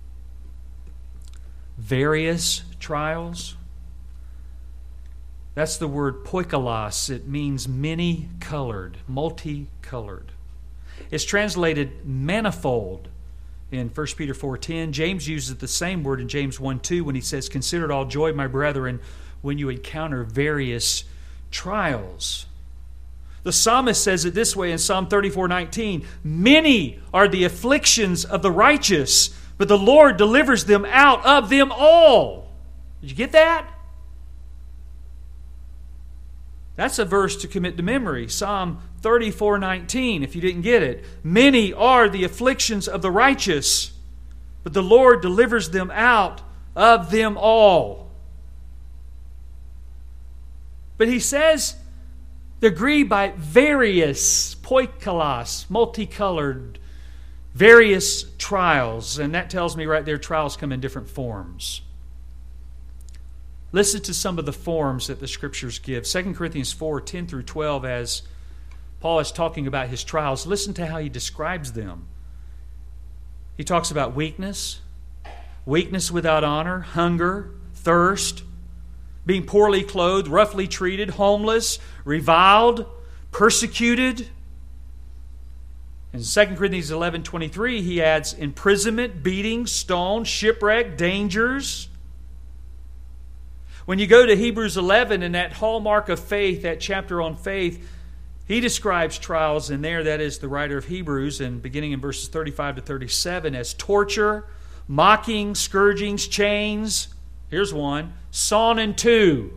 Speaker 1: various trials. That's the word poikilos. It means many-colored, multicolored. It's translated manifold in 1 Peter 4:10. James uses the same word in James 1:2 when he says, "Consider it all joy, my brethren, when you encounter various trials." The psalmist says it this way in Psalm 34:19, "Many are the afflictions of the righteous, but the Lord delivers them out of them all." Did you get that? That's a verse to commit to memory. Psalm 34:19, if you didn't get it. "Many are the afflictions of the righteous, but the Lord delivers them out of them all." But he says they're grieved by various, poikilos, multicolored, various trials. And that tells me right there trials come in different forms. Listen to some of the forms that the Scriptures give. 2 Corinthians 4:10 through 12, as Paul is talking about his trials, listen to how he describes them. He talks about weakness, weakness without honor, hunger, thirst, being poorly clothed, roughly treated, homeless, reviled, persecuted. In 2 Corinthians 11:23, he adds imprisonment, beating, stone, shipwreck, dangers. When you go to Hebrews 11 and that hallmark of faith, that chapter on faith, he describes trials in there, that is the writer of Hebrews, and beginning in verses 35 to 37, as torture, mocking, scourgings, chains. Here's one, sawn in two.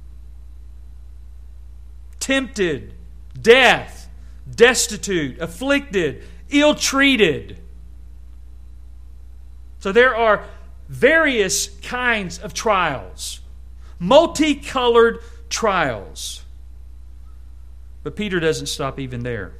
Speaker 1: Tempted, death, destitute, afflicted, ill-treated. So there are various kinds of trials. Multicolored trials. But Peter doesn't stop even there.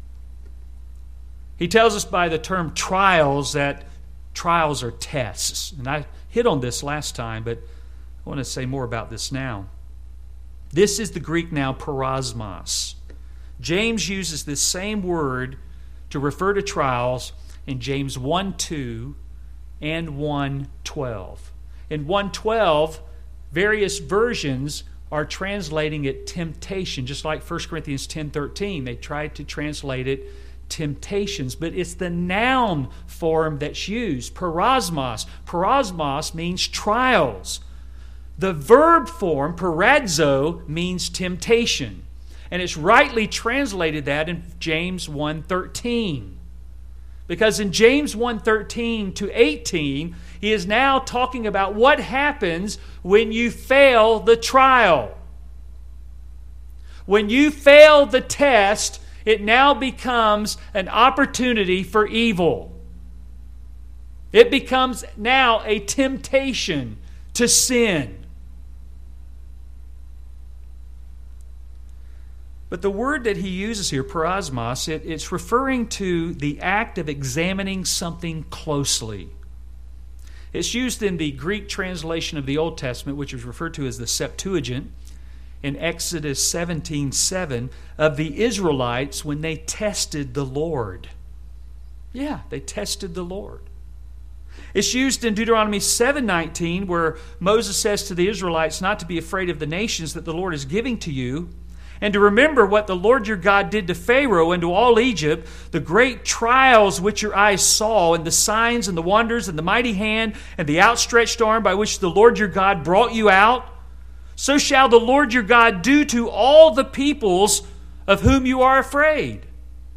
Speaker 1: He tells us by the term trials that trials are tests. And I hit on this last time, but I want to say more about this now. This is the Greek now parosmos. James uses this same word to refer to trials in James 1:2 and 1:12. In 1:12, various versions are translating it temptation, just like 1 Corinthians 10:13. They tried to translate it temptations, but it's the noun form that's used, parosmos. Parosmos means trials. The verb form, paradzo, means temptation. And it's rightly translated that in James 1:13. Because in James 1:13 to 18, he is now talking about what happens when you fail the trial. When you fail the test, it now becomes an opportunity for evil. It becomes now a temptation to sin. But the word that he uses here, parosmos, it's referring to the act of examining something closely. It's used in the Greek translation of the Old Testament, which is referred to as the Septuagint, in Exodus 17:7, of the Israelites when they tested the Lord. Yeah, they tested the Lord. It's used in Deuteronomy 7:19, where Moses says to the Israelites not to be afraid of the nations that the Lord is giving to you, and to remember what the Lord your God did to Pharaoh and to all Egypt, the great trials which your eyes saw, and the signs and the wonders and the mighty hand and the outstretched arm by which the Lord your God brought you out. So shall the Lord your God do to all the peoples of whom you are afraid.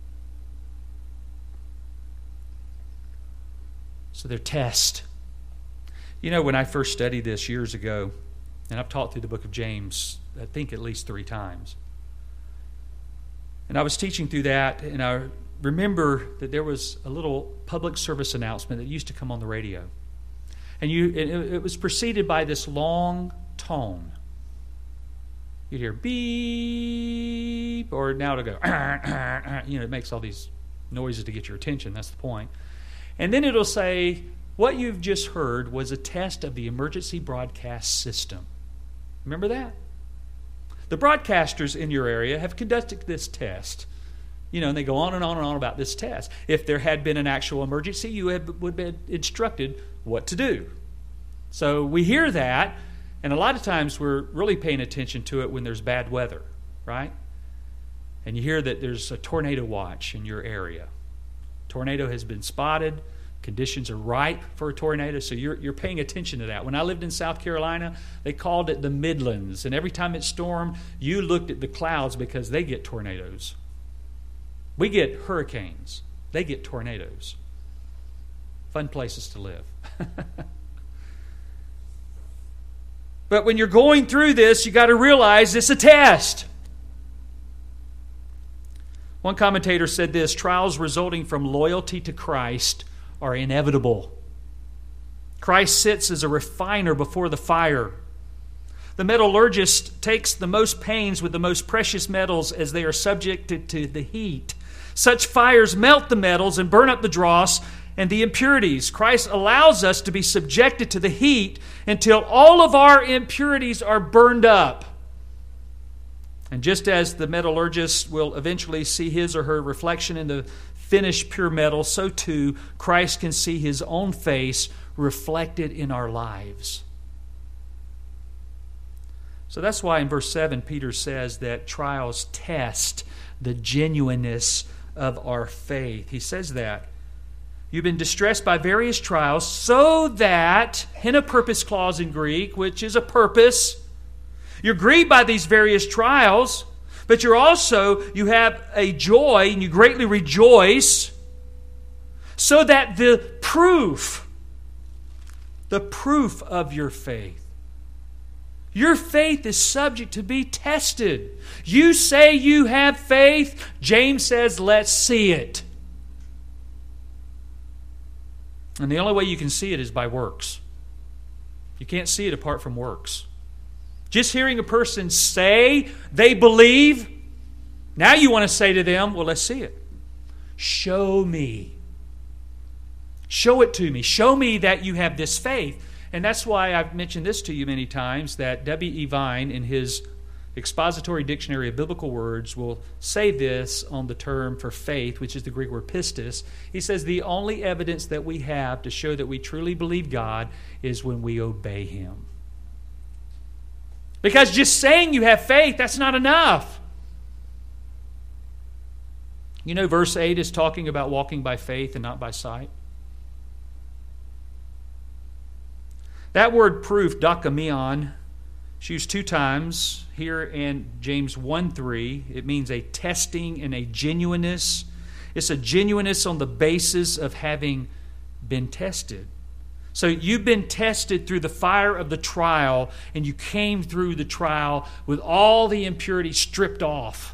Speaker 1: So they're tests. You know, when I first studied this years ago, and I've taught through the book of James, I think at least 3 times. And I was teaching through that, and I remember that there was a little public service announcement that used to come on the radio. And it was preceded by this long tone. you'd hear beep, or now it'll go, it makes all these noises to get your attention. That's the point. And then it'll say, what you've just heard was a test of the emergency broadcast system. Remember that? The broadcasters in your area have conducted this test. And they go on and on and on about this test. If there had been an actual emergency, you would have been instructed what to do. So we hear that, and a lot of times we're really paying attention to it when there's bad weather, right? And you hear that there's a tornado watch in your area. Tornado has been spotted. Conditions are ripe for a tornado, so you're paying attention to that. When I lived in South Carolina, they called it the Midlands, and every time it stormed, you looked at the clouds because they get tornadoes. We get hurricanes. They get tornadoes. Fun places to live. But when you're going through this, you got to realize it's a test. One commentator said this: trials resulting from loyalty to Christ are inevitable. Christ sits as a refiner before the fire. The metallurgist takes the most pains with the most precious metals as they are subjected to the heat. Such fires melt the metals and burn up the dross and the impurities. Christ allows us to be subjected to the heat until all of our impurities are burned up. And just as the metallurgist will eventually see his or her reflection in the finished pure metal, so too Christ can see his own face reflected in our lives. So that's why in verse 7 Peter says that trials test the genuineness of our faith. He says that you've been distressed by various trials, so that, in a purpose clause in Greek, which is a purpose, you're grieved by these various trials, but you have a joy, and you greatly rejoice, so that the proof of your faith is subject to be tested. You say you have faith. James says, let's see it. And the only way you can see it is by works. You can't see it apart from works. Just hearing a person say they believe, now you want to say to them, well, let's see it. Show me. Show it to me. Show me that you have this faith. And that's why I've mentioned this to you many times, that W.E. Vine, in his Expository Dictionary of Biblical Words, will say this on the term for faith, which is the Greek word pistis. He says the only evidence that we have to show that we truly believe God is when we obey Him. Because just saying you have faith, that's not enough. Verse 8 is talking about walking by faith and not by sight. That word proof, dokimion, is used 2 times here in James 1:3. It means a testing and a genuineness. It's a genuineness on the basis of having been tested. So you've been tested through the fire of the trial, and you came through the trial with all the impurities stripped off.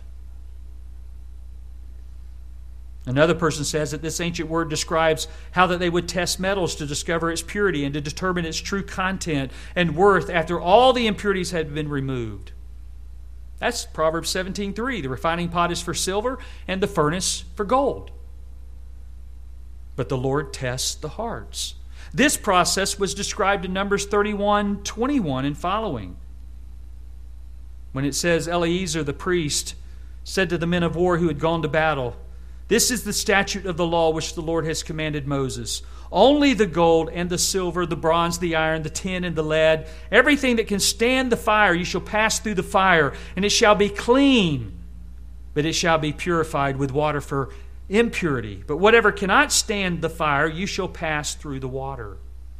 Speaker 1: Another person says that this ancient word describes how that they would test metals to discover its purity and to determine its true content and worth after all the impurities had been removed. That's Proverbs 17:3. The refining pot is for silver and the furnace for gold. But the Lord tests the hearts. This process was described in Numbers 31:21 and following, when it says, Eleazar the priest said to the men of war who had gone to battle, "This is the statute of the law which the Lord has commanded Moses. Only the gold and the silver, the bronze, the iron, the tin, and the lead, everything that can stand the fire, you shall pass through the fire, and it shall be clean, but it shall be purified with water for impurity. But whatever cannot stand the fire, you shall pass through the water."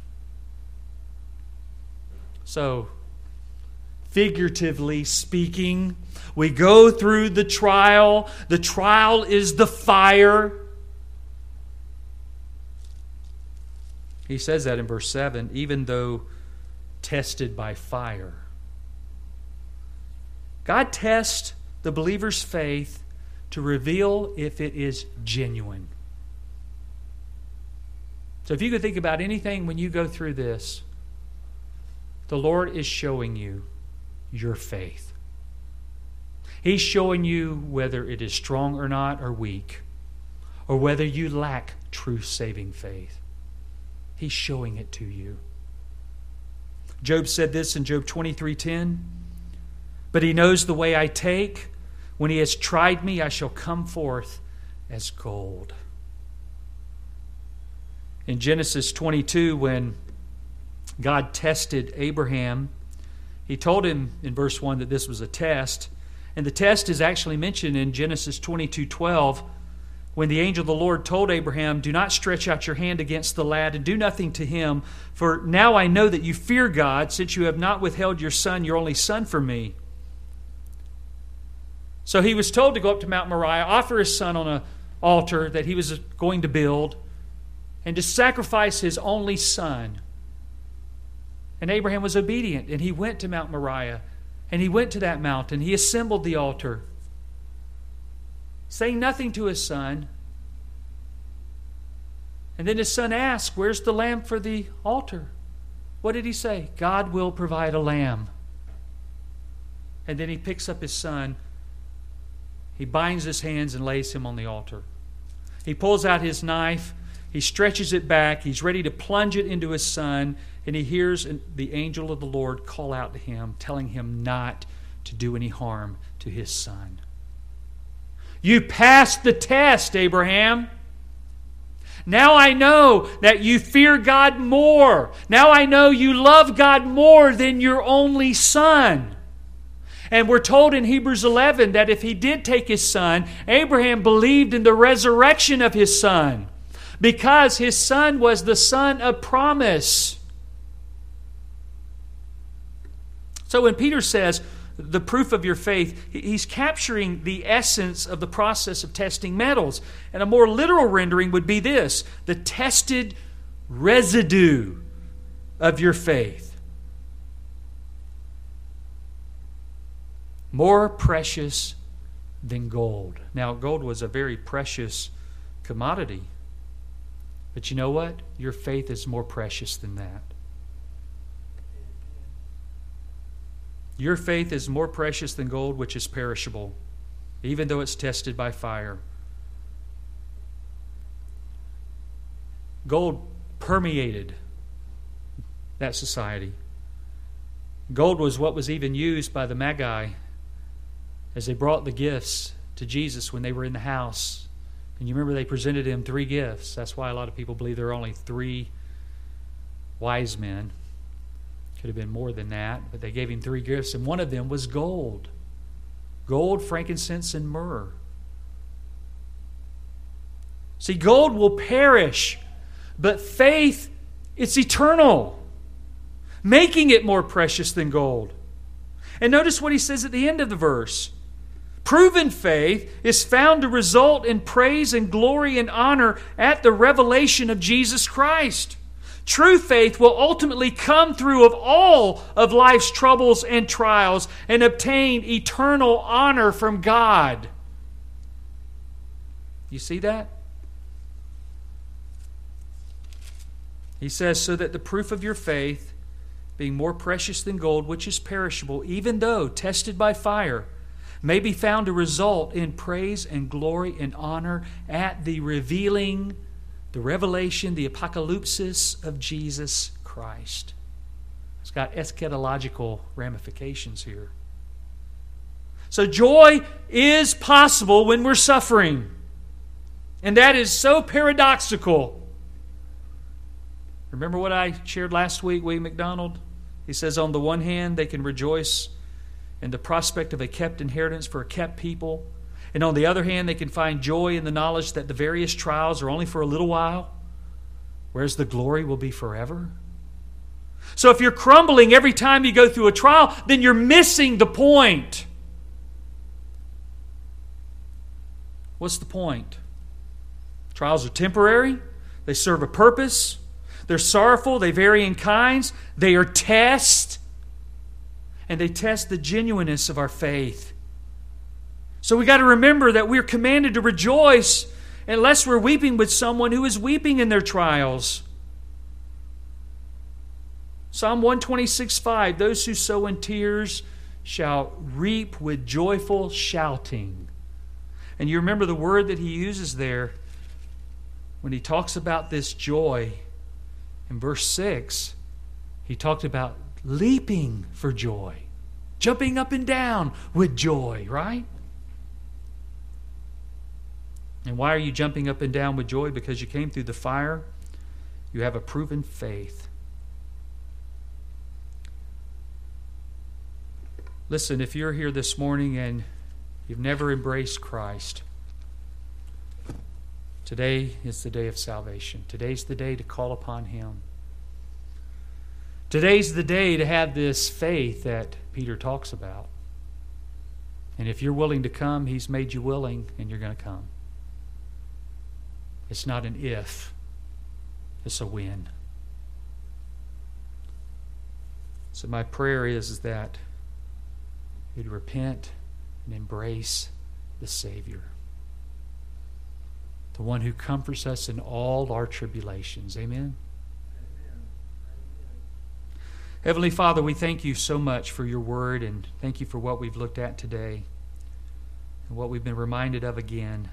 Speaker 1: So, figuratively speaking, we go through the trial. The trial is the fire. He says that in verse 7, even though tested by fire. God tests the believer's faith to reveal if it is genuine. So if you could think about anything when you go through this, the Lord is showing you your faith.
Speaker 2: He's showing you whether it is strong or not, or weak, or whether you lack true saving faith. He's showing it to you. Job said this in Job 23:10. But He knows the way I take. When He has tried me, I shall come forth as gold. In Genesis 22, when God tested Abraham, He told him in verse 1 that this was a test. And the test is actually mentioned in Genesis 22:12, when the angel of the Lord told Abraham, do not stretch out your hand against the lad and do nothing to him, for now I know that you fear God, since you have not withheld your son, your only son, from me. So he was told to go up to Mount Moriah, offer his son on an altar that he was going to build, and to sacrifice his only son. And Abraham was obedient, and he went to Mount Moriah, and he went to that mountain. He assembled the altar, saying nothing to his son. And then his son asked, where's the lamb for the altar? What did he say? God will provide a lamb. And then he picks up his son. He binds his hands and lays him on the altar. He pulls out his knife. He stretches it back. He's ready to plunge it into his son. And he hears the angel of the Lord call out to him, telling him not to do any harm to his son. You passed the test, Abraham. Now I know that you fear God more. Now I know you love God more than your only son. And we're told in Hebrews 11 that if he did take his son, Abraham believed in the resurrection of his son, because his son was the son of promise. So when Peter says the proof of your faith, he's capturing the essence of the process of testing metals. And a more literal rendering would be this: the tested residue of your faith. More precious than gold. Now, gold was a very precious commodity. But you know what? Your faith is more precious than that. Your faith is more precious than gold, which is perishable, even though it's tested by fire. Gold permeated that society. Gold was what was even used by the Magi as they brought the gifts to Jesus when they were in the house. And you remember they presented him 3 gifts. That's why a lot of people believe there are only 3 wise men. Could have been more than that, but they gave him 3 gifts, and one of them was gold. Gold, frankincense, and myrrh. See, gold will perish, but faith, it's eternal, making it more precious than gold. And notice what he says at the end of the verse. Proven faith is found to result in praise and glory and honor at the revelation of Jesus Christ. True faith will ultimately come through of all of life's troubles and trials and obtain eternal honor from God. You see that? He says, so that the proof of your faith, being more precious than gold, which is perishable, even though tested by fire, may be found to result in praise and glory and honor at the revealing, the revelation, the apocalypsis of Jesus Christ. It's got eschatological ramifications here. So joy is possible when we're suffering. And that is so paradoxical. Remember what I shared last week, William MacDonald? He says on the one hand, they can rejoice in the prospect of a kept inheritance for a kept people. And on the other hand, they can find joy in the knowledge that the various trials are only for a little while, whereas the glory will be forever. So if you're crumbling every time you go through a trial, then you're missing the point. What's the point? Trials are temporary. They serve a purpose. They're sorrowful. They vary in kinds. They are tests. And they test the genuineness of our faith. So we got to remember that we're commanded to rejoice unless we're weeping with someone who is weeping in their trials. Psalm 126:5, those who sow in tears shall reap with joyful shouting. And you remember the word that he uses there when he talks about this joy. In verse 6, he talked about leaping for joy, jumping up and down with joy, right? And why are you jumping up and down with joy? Because you came through the fire. You have a proven faith. Listen, if you're here this morning and you've never embraced Christ, today is the day of salvation. Today's the day to call upon Him. Today's the day to have this faith that Peter talks about. And if you're willing to come, He's made you willing, and you're going to come. It's not an if, it's a when. So my prayer is that you'd repent and embrace the Savior, the one who comforts us in all our tribulations. Amen?
Speaker 3: Amen.
Speaker 2: Heavenly Father, we thank you so much for your word, and thank you for what we've looked at today and what we've been reminded of again.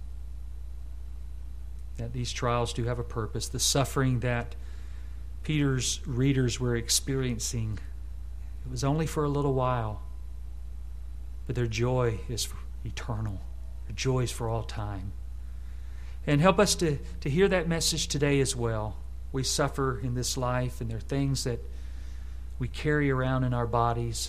Speaker 2: That these trials do have a purpose. The suffering that Peter's readers were experiencing, it was only for a little while. But their joy is eternal. Their joy is for all time. And help us to hear that message today as well. We suffer in this life, and there are things that we carry around in our bodies.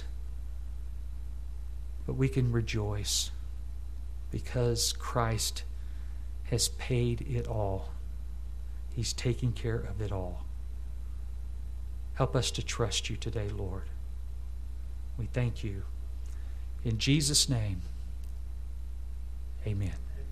Speaker 2: But we can rejoice because Christ has paid it all. He's taking care of it all. Help us to trust you today, Lord. We thank you. In Jesus' name, amen.